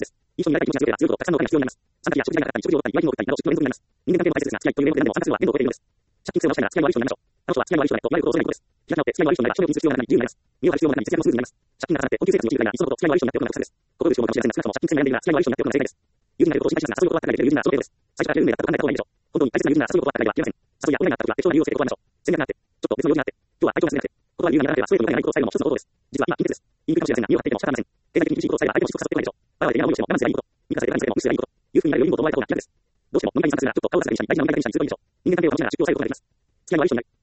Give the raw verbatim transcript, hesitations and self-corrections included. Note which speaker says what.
Speaker 1: です。印象になりたい気持ちが強ければ強いほどたくさんのお金が必要になります。参加費や食事代がかかったり、食事料だったり、祝い金を送ったりなど、出費の連続になります。人間関係の大切ですが、付き合いという名目で何でも参加するのは面倒を超えているのです。借金癖を直したいなら付き合いの悪い人になりましょう。彼女は付き合いの悪い人になると、いわゆることを恐れないことです。開き直って付き合いの悪い人になれば、商業にする必要がなくなり自由になります。身を張る必要もなくなり節約もスムーズになります。借金が重なって困窮生活に陥るよりは、いっそのこと付き合いの悪い人になっておくのが正解です。どうしてもこの関係性が長くなっておくのが正解です。付き合いの悪い人になっておくのが正解です。友人がいることを心配しますが、誘いを断ったらできる友人ならその程度です。最初から十分でだったと考えた方がいいでしょう。本当に大切な友人なら誘いを断ったらではありません。誘いやオンラインがあった時は、適当な理由をつけて断りましょう。戦略があって、ちょっと別の用事があって、今日は体調がすみなくて、断る理由がなければストレートにならないことを伝えるのも一つの方法です。実は今、緊急です。言いにくいかもしれませんが、身を張っていても仕方ありません。経済的に厳しいことを伝えれば相手も失速させることができること。相手に嫌な思いをしても、我慢すればいいこと。ミカされて何してもミスすればいいこと。いうふうになるよりも友達がいいこと。いうふうになるよりも思われた方が気楽です。どうしても飲み会に参加するならちょっと顔を出さないようにしたい。大事な飲み会に参加すると、ちょっと顔を出さないようにしたい。自分に関係を楽しむなら出張を最後までやります。付き合いの悪い人になる。